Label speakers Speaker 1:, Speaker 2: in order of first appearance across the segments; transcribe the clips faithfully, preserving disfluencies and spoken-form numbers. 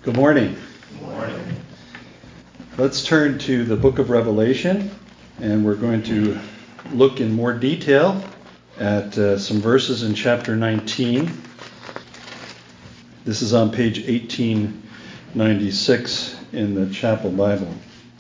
Speaker 1: Good morning.
Speaker 2: Good morning.
Speaker 1: Let's turn to the book of Revelation, and we're going to look in more detail at uh, some verses in chapter nineteen. This is on page eighteen ninety-six in the Chapel Bible.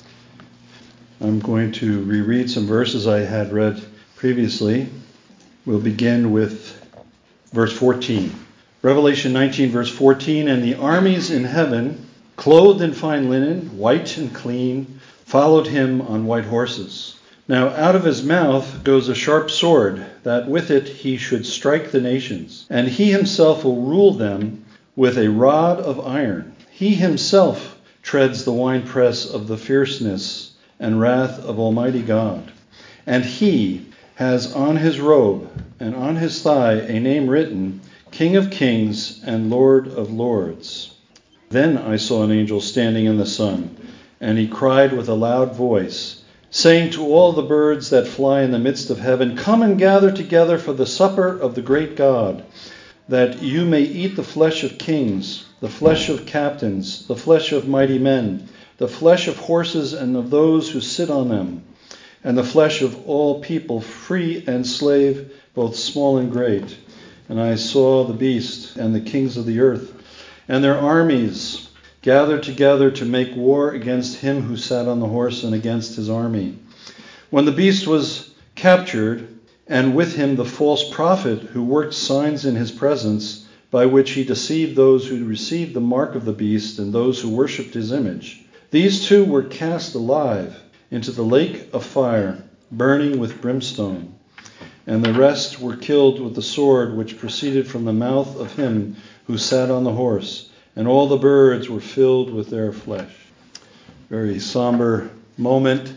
Speaker 1: I'm going to reread some verses I had read previously. We'll begin with verse fourteen. Revelation nineteen, verse fourteen, and the armies in heaven, clothed in fine linen, white and clean, followed him on white horses. Now out of his mouth goes a sharp sword, that with it he should strike the nations, and he himself will rule them with a rod of iron. He himself treads the winepress of the fierceness and wrath of Almighty God. And he has on his robe and on his thigh a name written, King of Kings and Lord of Lords. Then I saw an angel standing in the sun, and he cried with a loud voice, saying to all the birds that fly in the midst of heaven, Come and gather together for the supper of the great God, that you may eat the flesh of kings, the flesh of captains, the flesh of mighty men, the flesh of horses and of those who sit on them, and the flesh of all people, free and slave, both small and great. And I saw the beast and the kings of the earth and their armies gathered together to make war against him who sat on the horse and against his army. When the beast was captured, and with him the false prophet who worked signs in his presence, by which he deceived those who received the mark of the beast and those who worshipped his image, these two were cast alive into the lake of fire, burning with brimstone. And the rest were killed with the sword which proceeded from the mouth of him who sat on the horse, and all the birds were filled with their flesh. Very somber moment.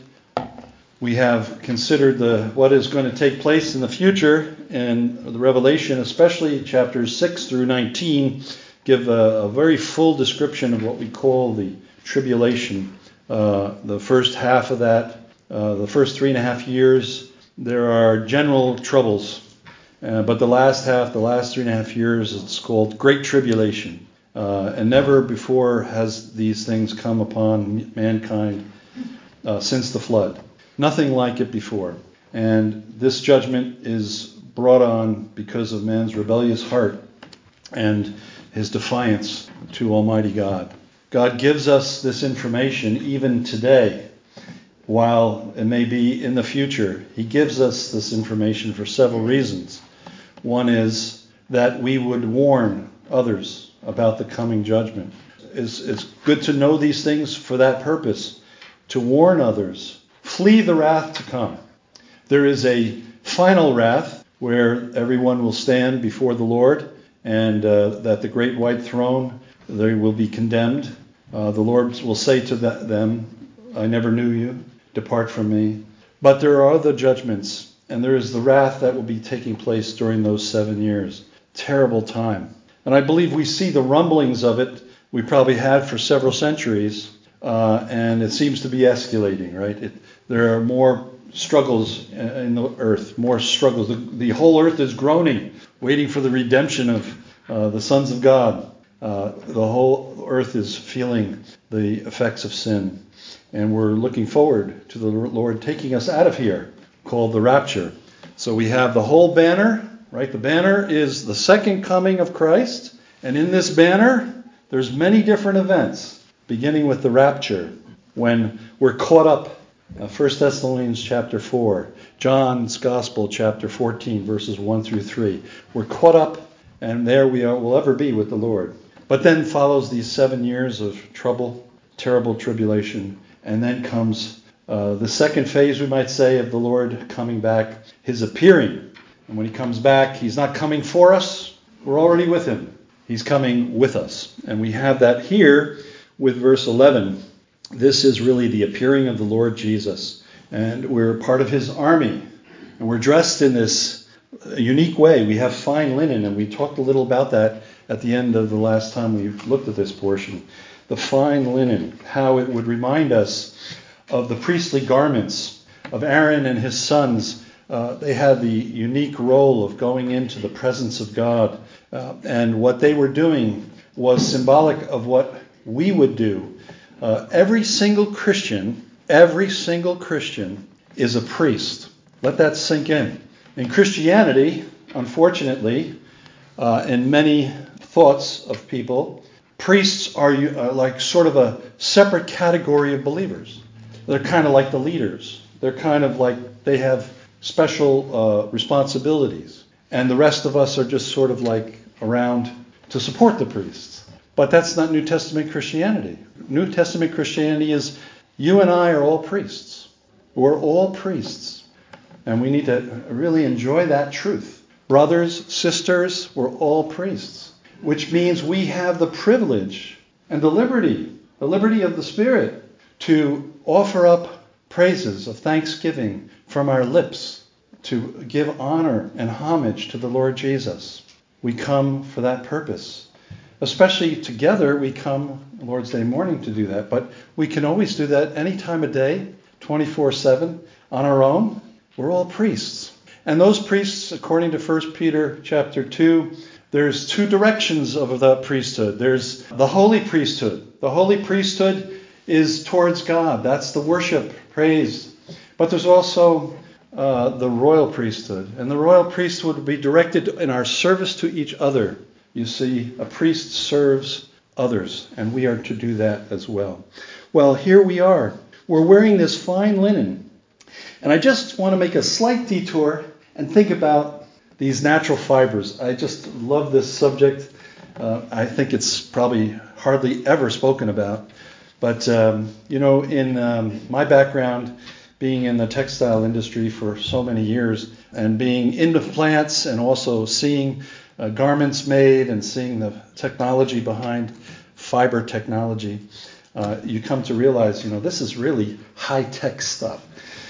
Speaker 1: We have considered the what is going to take place in the future, and the Revelation, especially chapters six through nineteen, give a, a very full description of what we call the tribulation. Uh, the first half of that, uh, the first three and a half years, there are general troubles. Uh, but the last half, the last three and a half years, it's called Great Tribulation. Uh, and never before has these things come upon mankind uh, since the flood. Nothing like it before. And this judgment is brought on because of man's rebellious heart and his defiance to Almighty God. God gives us this information even today, while it may be in the future. He gives us this information for several reasons. One is that we would warn others about the coming judgment. It's, it's good to know these things for that purpose, to warn others. Flee the wrath to come. There is a final wrath where everyone will stand before the Lord, and uh, that the great white throne, they will be condemned. Uh, the Lord will say to them, I never knew you. Depart from me. But there are other judgments, and there is the wrath that will be taking place during those seven years. Terrible time. And I believe we see the rumblings of it we probably had for several centuries, uh, and it seems to be escalating, right? It, there are more struggles in the earth, more struggles. The, the whole earth is groaning, waiting for the redemption of uh, the sons of God. Uh, the whole earth is feeling the effects of sin. And we're looking forward to the Lord taking us out of here, called the rapture. So we have the whole banner, right? The banner is the second coming of Christ. And in this banner, there's many different events, beginning with the rapture, when we're caught up. Uh, First Thessalonians chapter four, John's Gospel chapter fourteen, verses one through three. We're caught up, and there we are, will ever be with the Lord. But then follows these seven years of trouble, terrible tribulation. And then comes uh, the second phase, we might say, of the Lord coming back, his appearing. And when he comes back, he's not coming for us. We're already with him. He's coming with us. And we have that here with verse eleven. This is really the appearing of the Lord Jesus. And we're part of his army. And we're dressed in this unique way. We have fine linen, and we talked a little about that at the end of the last time we looked at this portion. The fine linen, how it would remind us of the priestly garments of Aaron and his sons. Uh, they had the unique role of going into the presence of God. Uh, and what they were doing was symbolic of what we would do. Uh, every single Christian, every single Christian is a priest. Let that sink in. In Christianity, unfortunately, uh, in many thoughts of people, priests are uh, like sort of a separate category of believers. They're kind of like the leaders. They're kind of like they have special uh, responsibilities. And the rest of us are just sort of like around to support the priests. But that's not New Testament Christianity. New Testament Christianity is you and I are all priests. We're all priests. And we need to really enjoy that truth. Brothers, sisters, we're all priests. Which means we have the privilege and the liberty, the liberty of the Spirit, to offer up praises of thanksgiving from our lips, to give honor and homage to the Lord Jesus. We come for that purpose. Especially together, we come Lord's Day morning to do that. But we can always do that any time of day, twenty-four seven, on our own. We're all priests. And those priests, according to First Peter chapter two, there's two directions of the priesthood. There's the holy priesthood. The holy priesthood is towards God. That's the worship, praise. But there's also uh, the royal priesthood. And the royal priesthood would be directed in our service to each other. You see, a priest serves others, and we are to do that as well. Well, here we are. We're wearing this fine linen. And I just want to make a slight detour and think about these natural fibers. I just love this subject. Uh, I think it's probably hardly ever spoken about. But, um, you know, in um, my background, being in the textile industry for so many years and being into plants and also seeing uh, garments made and seeing the technology behind fiber technology, uh, you come to realize, you know, this is really high-tech stuff.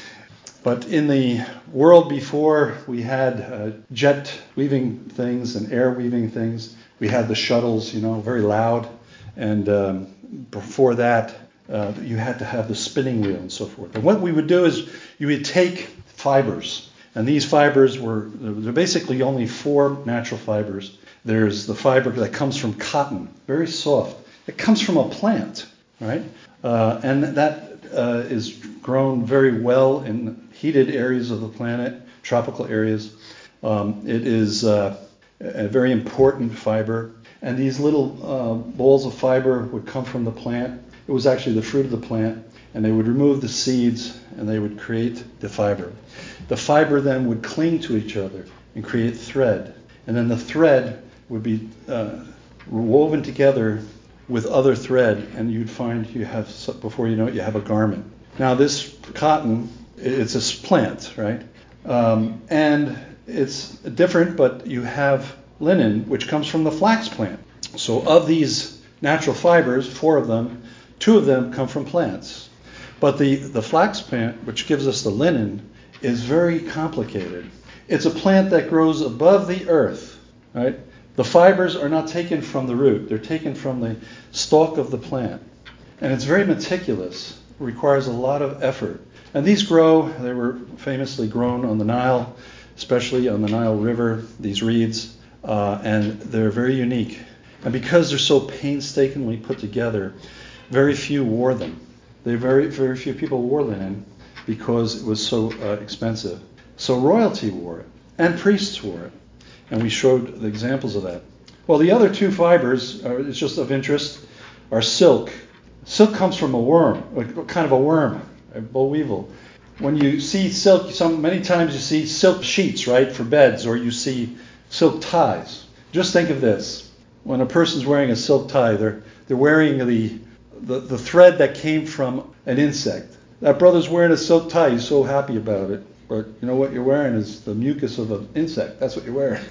Speaker 1: But in the world before we had uh, jet weaving things and air weaving things, we had the shuttles, you know, very loud. And um, before that, uh, you had to have the spinning wheel and so forth. And what we would do is you would take fibers. And these fibers were, there are basically only four natural fibers. There's the fiber that comes from cotton, very soft. It comes from a plant, right? Uh, and that uh, is grown very well in heated areas of the planet, tropical areas. Um, it is uh, a very important fiber. And these little uh, balls of fiber would come from the plant. It was actually the fruit of the plant. And they would remove the seeds and they would create the fiber. The fiber then would cling to each other and create thread. And then the thread would be uh, woven together with other thread, and you'd find you have, before you know it, you have a garment. Now this cotton, it's a plant, right? Um, and it's different, but you have linen, which comes from the flax plant. So of these natural fibers, four of them, two of them come from plants. But the, the flax plant, which gives us the linen, is very complicated. It's a plant that grows above the earth, right? The fibers are not taken from the root. They're taken from the stalk of the plant. And it's very meticulous. It requires a lot of effort. And these grow, they were famously grown on the Nile, especially on the Nile River, these reeds, uh, and they're very unique. And because they're so painstakingly put together, very few wore them. They very, very few people wore linen because it was so uh, expensive. So royalty wore it, and priests wore it. And we showed the examples of that. Well, the other two fibers, are, it's just of interest, are silk. Silk comes from a worm, a kind of a worm, a boll weevil. When you see silk, some many times you see silk sheets, right, for beds, or you see silk ties. Just think of this. When a person's wearing a silk tie, they're they're wearing the, the, the thread that came from an insect. That brother's wearing a silk tie. He's so happy about it. But you know what you're wearing is the mucus of an insect. That's what you're wearing.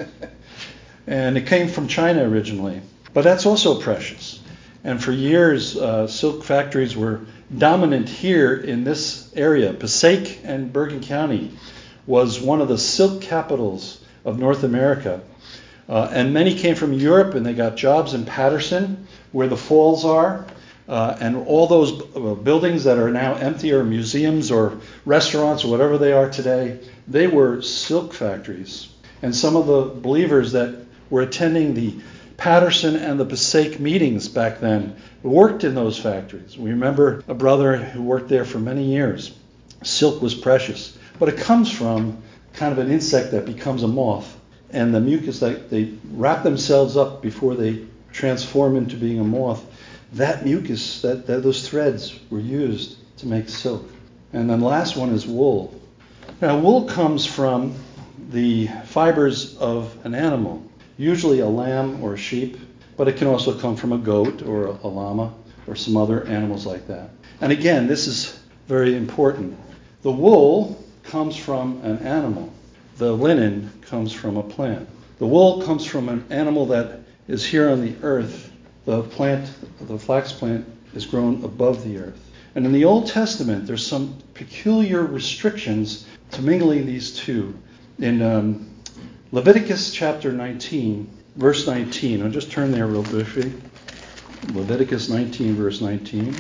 Speaker 1: And it came from China originally. But that's also precious. And for years, uh, silk factories were dominant here in this area. Passaic and Bergen County was one of the silk capitals of North America. Uh, and many came from Europe, and they got jobs in Patterson, where the falls are. Uh, and all those b- buildings that are now empty, or museums or restaurants or whatever they are today, they were silk factories. And some of the believers that were attending the Patterson and the Passaic meetings back then worked in those factories. We remember a brother who worked there for many years. Silk was precious, but it comes from kind of an insect that becomes a moth, and the mucus, that they wrap themselves up before they transform into being a moth. That mucus, that, that those threads were used to make silk. And then the last one is wool. Now, wool comes from the fibers of an animal, usually a lamb or a sheep, but it can also come from a goat or a, a llama or some other animals like that. And again, this is very important. The wool comes from an animal. The linen comes from a plant. The wool comes from an animal that is here on the earth. The plant, the flax plant, is grown above the earth. And in the Old Testament, there's some peculiar restrictions to mingling these two. In um, Leviticus chapter nineteen, verse nineteen, I'll just turn there real briefly. Leviticus nineteen, verse nineteen,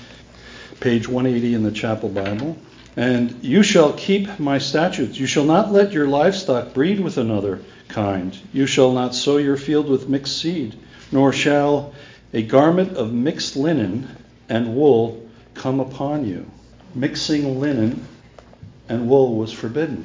Speaker 1: page one eighty in the Chapel Bible. And you shall keep my statutes. You shall not let your livestock breed with another kind. You shall not sow your field with mixed seed, nor shall a garment of mixed linen and wool come upon you. Mixing linen and wool was forbidden.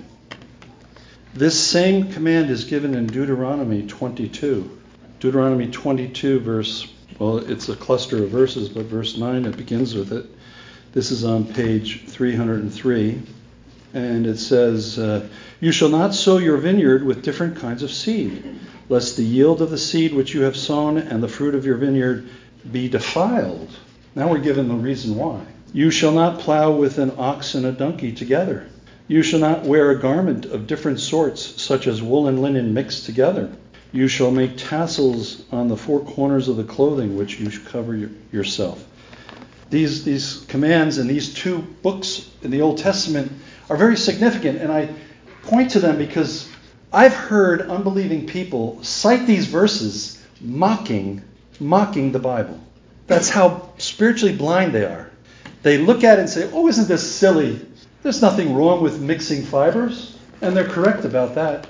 Speaker 1: This same command is given in Deuteronomy twenty-two. Deuteronomy twenty-two, verse, well, it's a cluster of verses, but verse nine, it begins with it. This is on page three hundred three, and it says, uh, you shall not sow your vineyard with different kinds of seed, lest the yield of the seed which you have sown and the fruit of your vineyard be defiled. Now we're given the reason why. You shall not plow with an ox and a donkey together. You shall not wear a garment of different sorts, such as wool and linen mixed together. You shall make tassels on the four corners of the clothing which you cover your, yourself. These, these commands in these two books in the Old Testament are very significant, and I point to them because I've heard unbelieving people cite these verses mocking, mocking the Bible. That's how spiritually blind they are. They look at it and say, oh, isn't this silly? There's nothing wrong with mixing fibers. And they're correct about that.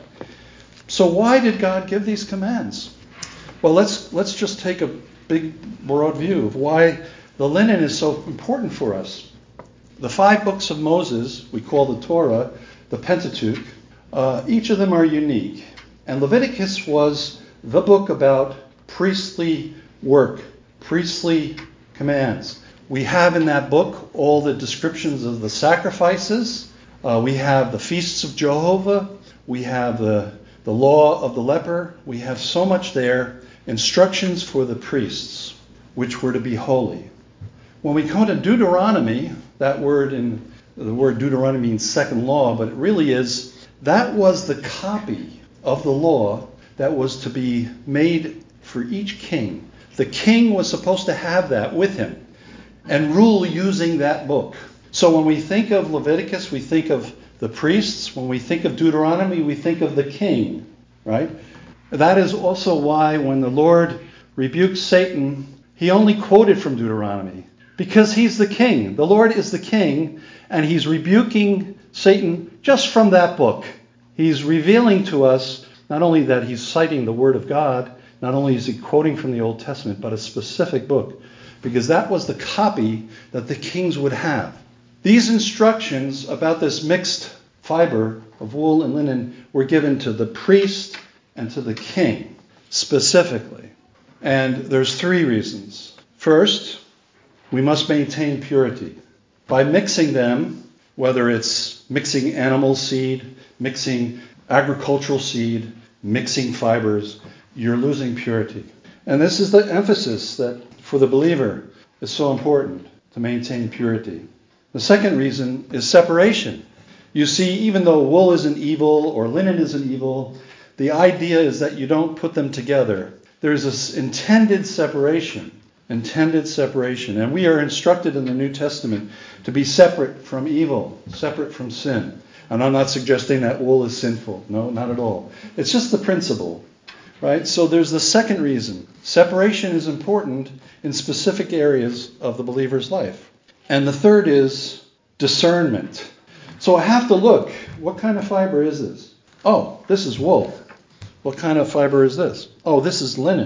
Speaker 1: So why did God give these commands? Well, let's let's just take a big, broad view of why the linen is so important for us. The five books of Moses, we call the Torah, the Pentateuch, uh, each of them are unique. And Leviticus was the book about priestly work, priestly commands. We have in that book all the descriptions of the sacrifices. Uh, we have the feasts of Jehovah. We have the, the law of the leper. We have so much there. Instructions for the priests, which were to be holy. When we come to Deuteronomy, that word in the word Deuteronomy means second law, but it really is, that was the copy of the law that was to be made for each king. The king was supposed to have that with him and rule using that book. So when we think of Leviticus, we think of the priests. When we think of Deuteronomy, we think of the king, right? That is also why when the Lord rebuked Satan, he only quoted from Deuteronomy, because he's the king. The Lord is the king, and he's rebuking Satan just from that book. He's revealing to us not only that he's citing the Word of God, not only is he quoting from the Old Testament, but a specific book, because that was the copy that the kings would have. These instructions about this mixed fiber of wool and linen were given to the priest and to the king specifically. And there's three reasons. First, we must maintain purity. By mixing them, whether it's mixing animal seed, mixing agricultural seed, mixing fibers, you're losing purity. And this is the emphasis that for the believer is so important, to maintain purity. The second reason is separation. You see, even though wool isn't evil or linen isn't evil, the idea is that you don't put them together. There's this intended separation. Intended separation. And we are instructed in the New Testament to be separate from evil, separate from sin. And I'm not suggesting that wool is sinful. No, not at all. It's just the principle, right? So there's the second reason. Separation is important in specific areas of the believer's life. And the third is discernment. So I have to look, what kind of fiber is this? Oh, this is wool. What kind of fiber is this? Oh, this is linen.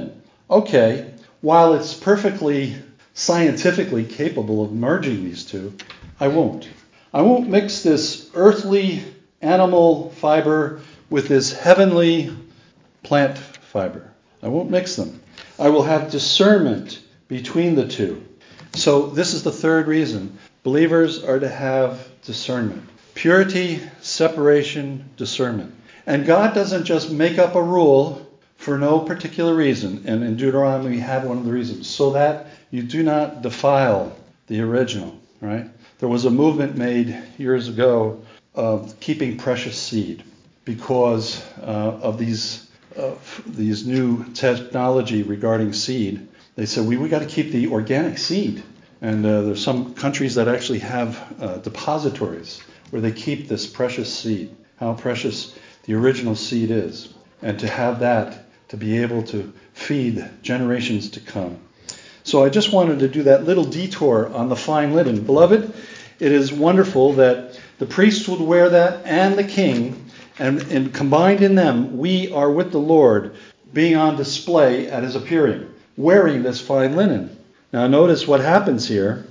Speaker 1: Okay, while it's perfectly scientifically capable of merging these two, I won't. I won't mix this earthly animal fiber with this heavenly plant fiber. I won't mix them. I will have discernment between the two. So this is the third reason. Believers are to have discernment. Purity, separation, discernment. And God doesn't just make up a rule for no particular reason. And in Deuteronomy we have one of the reasons. So that you do not defile the original, right? There was a movement made years ago of keeping precious seed because uh, of these uh, these new technology regarding seed. They said, we, we got to keep the organic seed. And uh, there's some countries that actually have uh, depositories where they keep this precious seed, how precious the original seed is. And to have that, to be able to feed generations to come. So I just wanted to do that little detour on the fine linen. Beloved, it is wonderful that the priest would wear that and the king, and, and combined in them, we are with the Lord, being on display at his appearing, wearing this fine linen. Now notice what happens here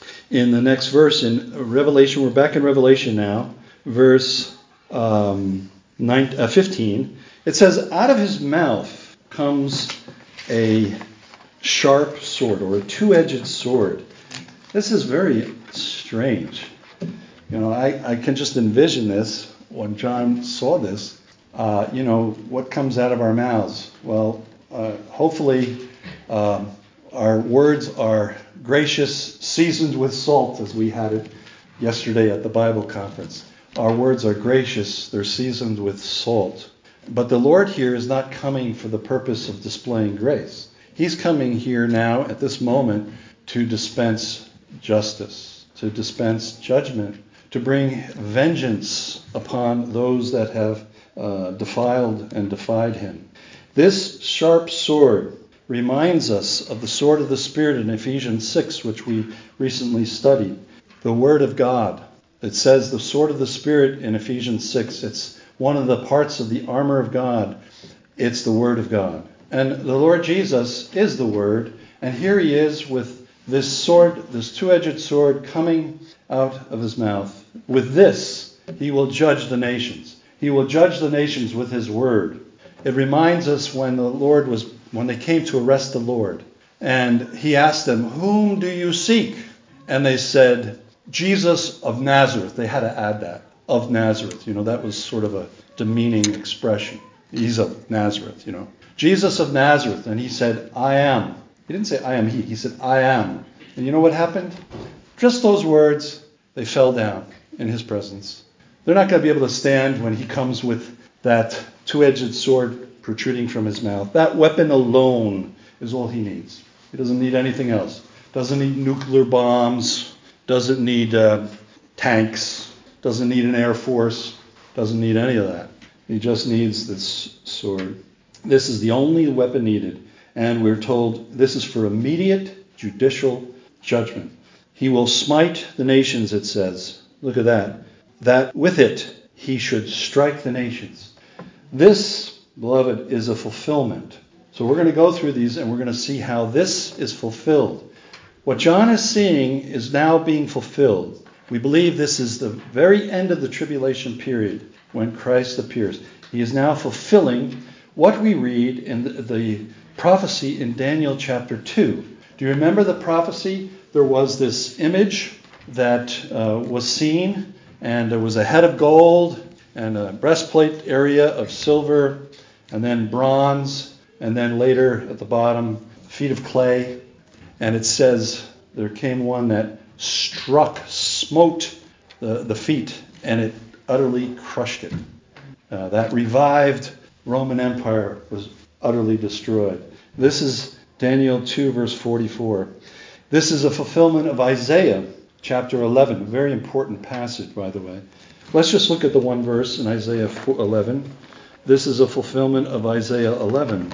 Speaker 1: in the next verse in Revelation. We're back in Revelation now, verse um, nine, uh, fifteen. It says, out of his mouth comes a sharp sword, or a two-edged sword. This is very strange. You know, I, I can just envision this when John saw this. Uh, you know, what comes out of our mouths? Well, uh, hopefully um, our words are gracious, seasoned with salt, as we had it yesterday at the Bible conference. Our words are gracious, they're seasoned with salt. But the Lord here is not coming for the purpose of displaying grace. He's coming here now at this moment to dispense justice, to dispense judgment, to bring vengeance upon those that have uh, defiled and defied him. This sharp sword reminds us of the sword of the Spirit in Ephesians six, which we recently studied. The Word of God. It says the sword of the Spirit in Ephesians six. It's one of the parts of the armor of God. It's the Word of God. And the Lord Jesus is the Word. And here he is with this sword, this two-edged sword coming out of his mouth. With this, he will judge the nations. He will judge the nations with his word. It reminds us when the Lord was, when they came to arrest the Lord, and he asked them, whom do you seek? And they said, Jesus of Nazareth. They had to add that, of Nazareth. You know, that was sort of a demeaning expression. He's of Nazareth, you know. Jesus of Nazareth. And he said, I am. He didn't say I am he. He said, I am. And you know what happened? Just those words, they fell down in his presence. They're not going to be able to stand when he comes with that two-edged sword protruding from his mouth. That weapon alone is all he needs. He doesn't need anything else. Doesn't need nuclear bombs. Doesn't need uh, tanks. Doesn't need an air force. Doesn't need any of that. He just needs this sword. This is the only weapon needed. And we're told this is for immediate judicial judgment. He will smite the nations, it says. Look at that. That with it he should strike the nations. This, beloved, is a fulfillment. So we're going to go through these and we're going to see how this is fulfilled. What John is seeing is now being fulfilled. We believe this is the very end of the tribulation period when Christ appears. He is now fulfilling what we read in the, the prophecy in Daniel chapter two. Do you remember the prophecy? There was this image that uh, was seen, and there was a head of gold and a breastplate area of silver, and then bronze, and then later at the bottom, feet of clay. And it says there came one that struck, smote the, the feet, and it utterly crushed it. Uh, that revived Roman Empire was utterly destroyed. This is Daniel two, verse forty-four. This is a fulfillment of Isaiah chapter eleven, a very important passage, by the way. Let's just look at the one verse in Isaiah eleven. This is a fulfillment of Isaiah eleven.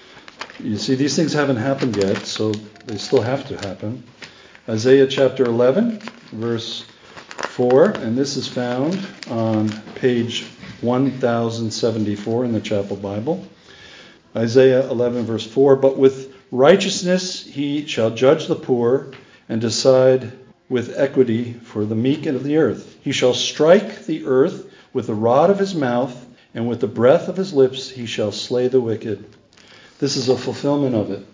Speaker 1: You see, these things haven't happened yet, so they still have to happen. Isaiah chapter eleven, verse four, and this is found on page one thousand seventy-four in the Chapel Bible. Isaiah eleven, verse four, but with Righteousness he shall judge the poor and decide with equity for the meek of the earth. He shall strike the earth with the rod of his mouth, and with the breath of his lips he shall slay the wicked. This is a fulfillment of it.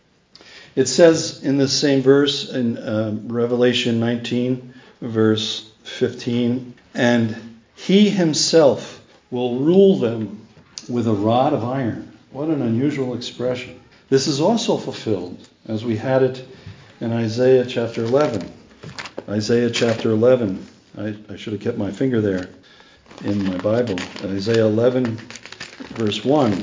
Speaker 1: It says in this same verse in uh, Revelation nineteen, verse fifteen, and he himself will rule them with a rod of iron. What an unusual expression. This is also fulfilled as we had it in Isaiah chapter eleven. Isaiah chapter eleven. I, I should have kept my finger there in my Bible. Isaiah eleven, verse one.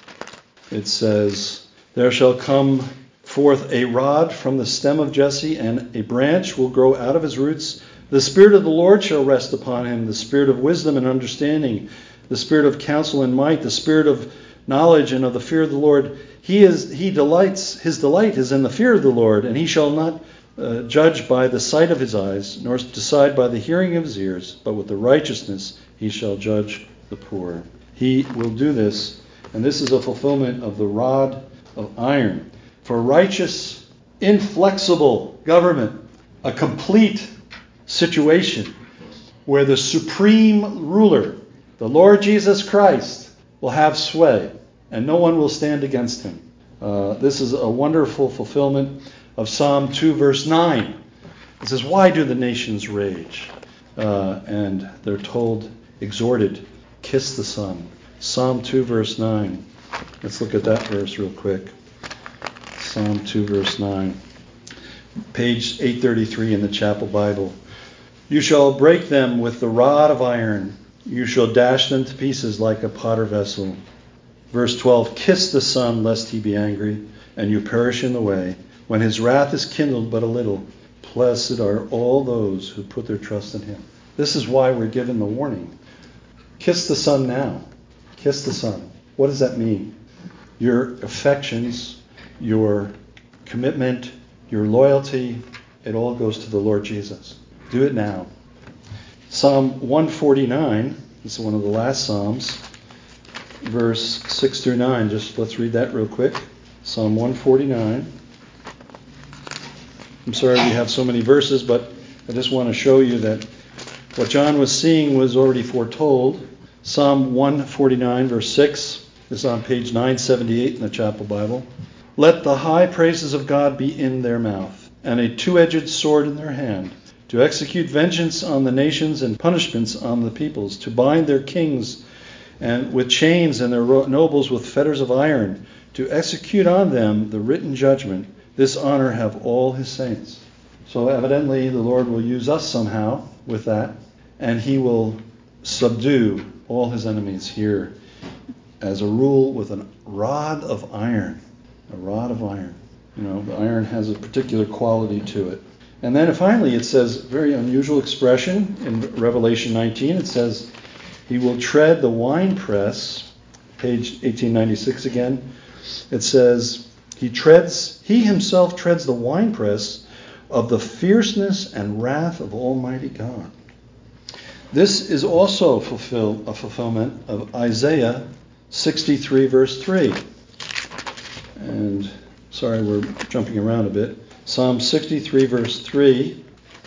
Speaker 1: It says, there shall come forth a rod from the stem of Jesse, and a branch will grow out of his roots. The Spirit of the Lord shall rest upon him, the Spirit of wisdom and understanding, the Spirit of counsel and might, the Spirit of knowledge and of the fear of the Lord. He is he delights, his delight is in the fear of the Lord, and he shall not uh, judge by the sight of his eyes, nor decide by the hearing of his ears, but with the righteousness he shall judge the poor. He will do this, and this is a fulfillment of the rod of iron. For righteous, inflexible government, a complete situation where the supreme ruler, the Lord Jesus Christ, will have sway, and no one will stand against him. Uh, this is a wonderful fulfillment of Psalm two, verse nine. It says, why do the nations rage? Uh, and they're told, exhorted, kiss the Son. Psalm two, verse nine. Let's look at that verse real quick. Psalm two, verse nine. Page eight thirty-three in the Chapel Bible. You shall break them with the rod of iron. You shall dash them to pieces like a potter vessel. Verse twelve, kiss the Son, lest he be angry, and you perish in the way, when his wrath is kindled but a little. Blessed are all those who put their trust in him. This is why we're given the warning. Kiss the Son now. Kiss the Son. What does that mean? Your affections, your commitment, your loyalty, it all goes to the Lord Jesus. Do it now. Psalm one forty-nine, this is one of the last Psalms, verse six through nine. Just let's read that real quick. Psalm one forty-nine. I'm sorry we have so many verses, but I just want to show you that what John was seeing was already foretold. Psalm one forty-nine, verse six is on page nine seventy-eight in the Chapel Bible. Let the high praises of God be in their mouth, and a two-edged sword in their hand, to execute vengeance on the nations and punishments on the peoples, to bind their kings and with chains and their nobles with fetters of iron, to execute on them the written judgment. This honor have all his saints. So evidently the Lord will use us somehow with that, and he will subdue all his enemies here as a rule with a rod of iron. A rod of iron. You know, the iron has a particular quality to it. And then finally it says, very unusual expression in Revelation nineteen. It says, he will tread the winepress, page eighteen ninety-six again. It says, he treads, he himself treads the winepress of the fierceness and wrath of Almighty God. This is also fulfill, a fulfillment of Isaiah sixty-three, verse three. And sorry, we're jumping around a bit. Psalm sixty-three, verse three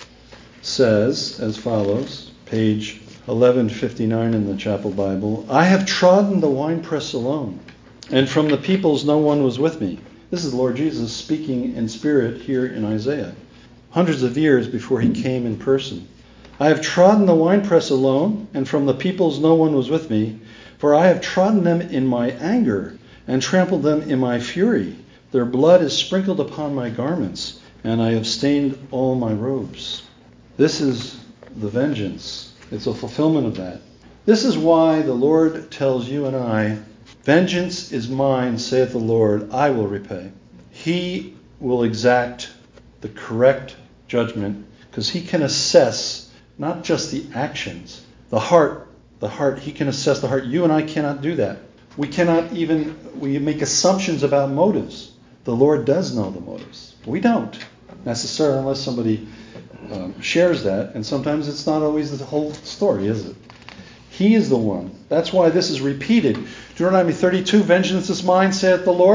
Speaker 1: says as follows, page eleven fifty-nine in the Chapel Bible, I have trodden the winepress alone, and from the peoples no one was with me. This is the Lord Jesus speaking in spirit here in Isaiah, hundreds of years before he came in person. I have trodden the winepress alone, and from the peoples no one was with me, for I have trodden them in my anger, and trampled them in my fury. Their blood is sprinkled upon my garments, and I have stained all my robes. This is the vengeance. It's a fulfillment of that. This is why the Lord tells you and I, vengeance is mine, saith the Lord, I will repay. He will exact the correct judgment, because he can assess not just the actions, the heart, the heart, he can assess the heart. You and I cannot do that. We cannot even, we make assumptions about motives. The Lord does know the motives. We don't necessarily, unless somebody um, shares that. And sometimes it's not always the whole story, is it? He is the one. That's why this is repeated. Deuteronomy thirty-two, vengeance is mine, saith the Lord.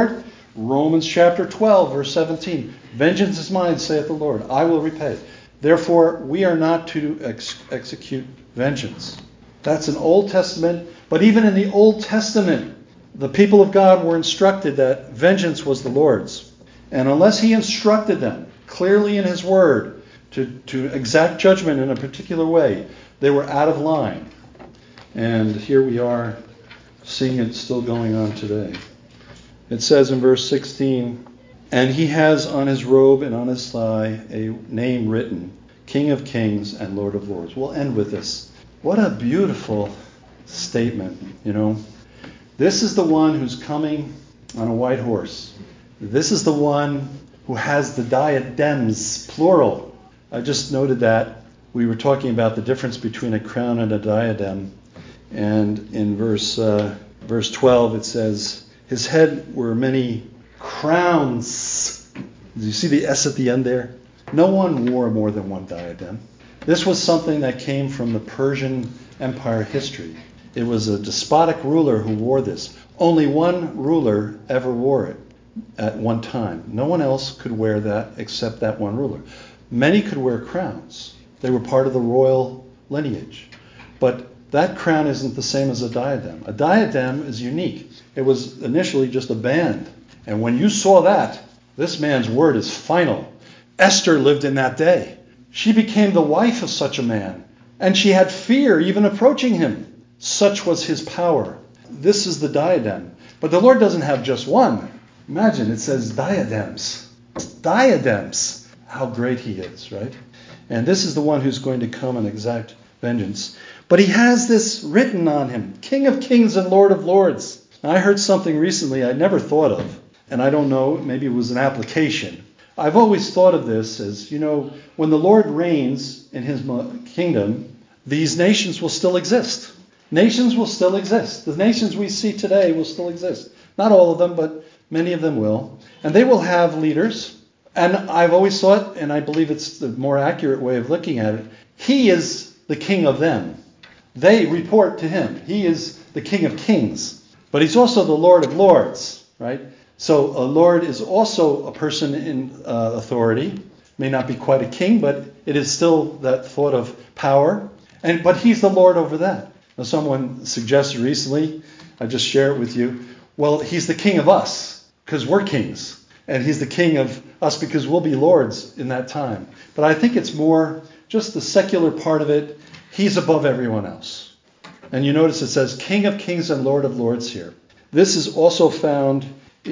Speaker 1: Romans chapter twelve, verse seventeen. Vengeance is mine, saith the Lord. I will repay. Therefore, we are not to ex- execute vengeance. That's an Old Testament. But even in the Old Testament, the people of God were instructed that vengeance was the Lord's. And unless he instructed them clearly in his word to, to exact judgment in a particular way, they were out of line. And here we are seeing it still going on today. It says in verse sixteen, and he has on his robe and on his thigh a name written, King of Kings and Lord of Lords. We'll end with this. What a beautiful statement, you know. This is the one who's coming on a white horse. This is the one who has the diadems, plural. I just noted that. We were talking about the difference between a crown and a diadem. And in verse uh, verse twelve it says, his head were many crowns. Do you see the S at the end there? No one wore more than one diadem. This was something that came from the Persian Empire history. It was a despotic ruler who wore this. Only one ruler ever wore it at one time. No one else could wear that except that one ruler. Many could wear crowns. They were part of the royal lineage. But that crown isn't the same as a diadem. A diadem is unique. It was initially just a band. And when you saw that, this man's word is final. Esther lived in that day. She became the wife of such a man. And she had fear even approaching him. Such was his power. This is the diadem. But the Lord doesn't have just one. Imagine, it says diadems. Diadems. How great he is, right? And this is the one who's going to come and exact vengeance. But he has this written on him, King of Kings and Lord of Lords. I heard something recently I never thought of, and I don't know, maybe it was an application. I've always thought of this as, you know, when the Lord reigns in his kingdom, these nations will still exist. Nations will still exist. The nations we see today will still exist. Not all of them, but many of them will. And they will have leaders. And I've always thought, and I believe it's the more accurate way of looking at it, he is the king of them. They report to him. He is the King of Kings. But he's also the Lord of Lords, right? So a Lord is also a person in uh, authority. May not be quite a king, but it is still that thought of power. And but he's the Lord over that. Now, someone suggested recently, I just share it with you, well, he's the king of us because we're kings. And he's the king of us because we'll be lords in that time. But I think it's more just the secular part of it. He's above everyone else. And you notice it says King of Kings and Lord of Lords here. This is also found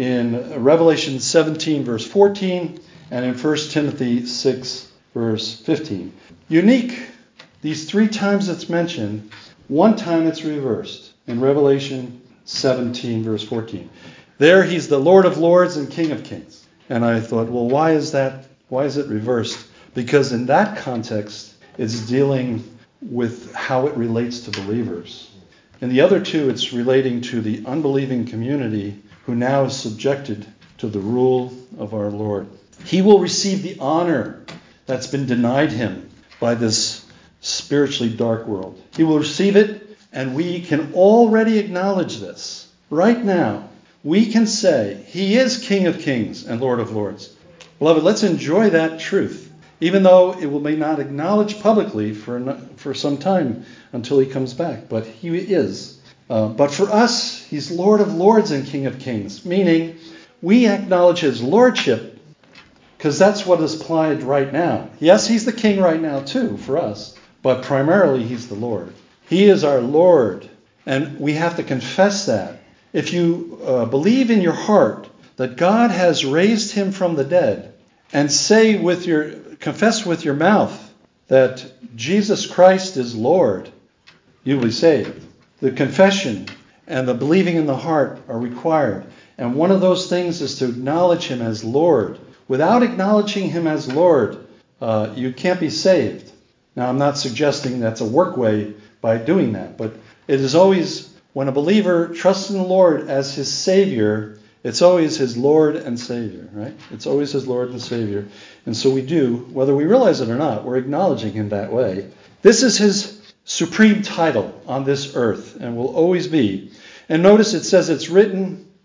Speaker 1: in Revelation seventeen, verse fourteen, and in First Timothy six, verse fifteen. Unique. These three times it's mentioned, one time it's reversed in Revelation seventeen, verse fourteen. There he's the Lord of Lords and King of Kings. And I thought, well, why is that? Why is it reversed? Because in that context, it's dealing with how it relates to believers. In the other two, it's relating to the unbelieving community who now is subjected to the rule of our Lord. He will receive the honor that's been denied him by this spiritually dark world. He will receive it, and we can already acknowledge this. Right now, we can say he is King of Kings and Lord of Lords. Beloved, let's enjoy that truth. Even though it will may not acknowledge publicly for for some time until he comes back. But he is. Uh, but for us, he's Lord of Lords and King of Kings. Meaning, we acknowledge his lordship because that's what is applied right now. Yes, he's the king right now too for us. But primarily, he's the Lord. He is our Lord. And we have to confess that. If you uh, believe in your heart that God has raised him from the dead, and say with your, confess with your mouth that Jesus Christ is Lord, you will be saved. The confession and the believing in the heart are required. And one of those things is to acknowledge him as Lord. Without acknowledging him as Lord, uh, you can't be saved. Now, I'm not suggesting that's a work way by doing that, but it is always, when a believer trusts in the Lord as his Savior, it's always his Lord and Savior, right? It's always his Lord and Savior. And so we do, whether we realize it or not, we're acknowledging him that way. This is his supreme title on this earth and will always be. And notice it says it's written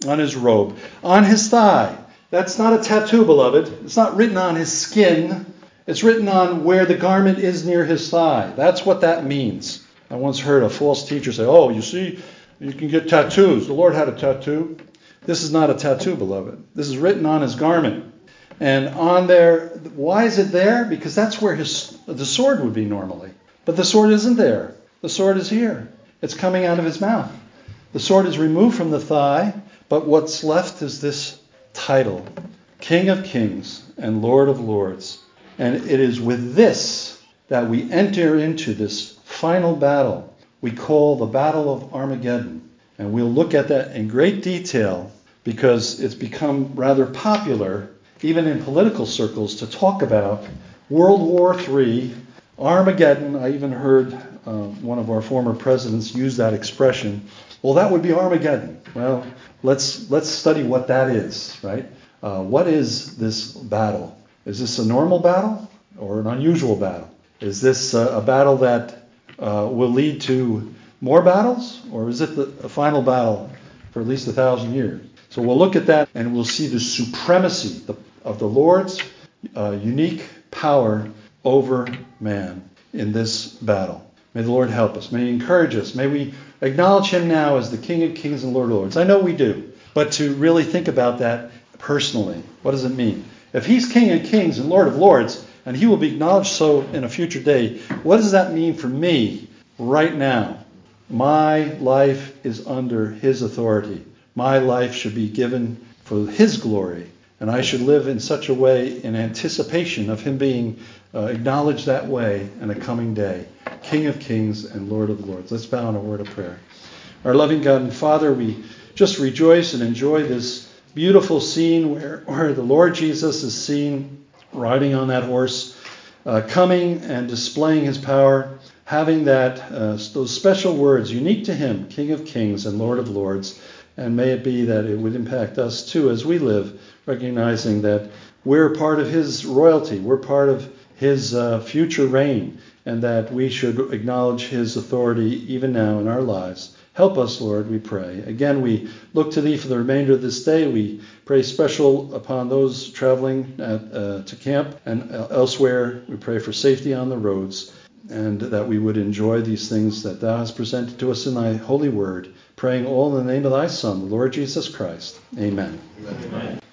Speaker 1: on his robe, on his thigh. That's not a tattoo, beloved. It's not written on his skin. It's written on where the garment is near his thigh. That's what that means. I once heard a false teacher say, oh, you see, you can get tattoos. The Lord had a tattoo. This is not a tattoo, beloved. This is written on his garment. And on there, why is it there? Because that's where his the sword would be normally. But the sword isn't there. The sword is here. It's coming out of his mouth. The sword is removed from the thigh, but what's left is this title, King of Kings and Lord of Lords. And it is with this that we enter into this final battle we call the Battle of Armageddon. And we'll look at that in great detail because it's become rather popular, even in political circles, to talk about World War Three, Armageddon. I even heard uh, one of our former presidents use that expression. Well, that would be Armageddon. Well, let's let's study what that is, right? Uh, what is this battle? Is this a normal battle or an unusual battle? Is this uh, a battle that uh, will lead to more battles, or is it the, the final battle for at least a thousand years? So we'll look at that and we'll see the supremacy the, of the Lord's uh, unique power over man in this battle. May the Lord help us. May He encourage us. May we acknowledge Him now as the King of Kings and Lord of Lords. I know we do, but to really think about that personally, what does it mean? If He's King of Kings and Lord of Lords, and He will be acknowledged so in a future day, what does that mean for me right now? My life is under His authority. My life should be given for His glory, and I should live in such a way in anticipation of Him being uh, acknowledged that way in a coming day. King of Kings and Lord of Lords. Let's bow in a word of prayer. Our loving God and Father, we just rejoice and enjoy this beautiful scene where, where the Lord Jesus is seen riding on that horse, uh, coming and displaying His power, having that uh, those special words unique to Him, King of Kings and Lord of Lords. And may it be that it would impact us too as we live, recognizing that we're part of His royalty, we're part of His uh, future reign, and that we should acknowledge His authority even now in our lives. Help us, Lord, we pray. Again, we look to Thee for the remainder of this day. We pray special upon those traveling at, uh, to camp and elsewhere. We pray for safety on the roads, and that we would enjoy these things that Thou hast presented to us in Thy holy word, praying all in the name of Thy Son, the Lord Jesus Christ. Amen. Amen.